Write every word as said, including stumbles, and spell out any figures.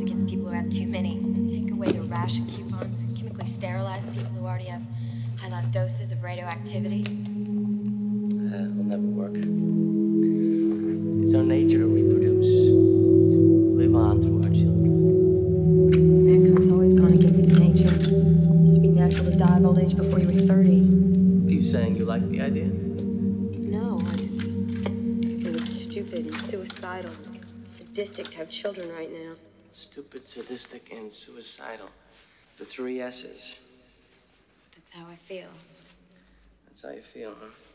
against people who have too many. Take away their ration coupons, chemically sterilize people who already have high enough doses of radioactivity. Uh, it'll never work. It's our nature to reproduce, to live on through our children. Mankind's always gone against his nature. It used to be natural to die of old age before you were thirty. Are you saying you like the idea? No, I just think it's stupid and suicidal, sadistic to have children right now. Stupid, sadistic, and suicidal. The three S's. That's how I feel. That's how you feel, huh?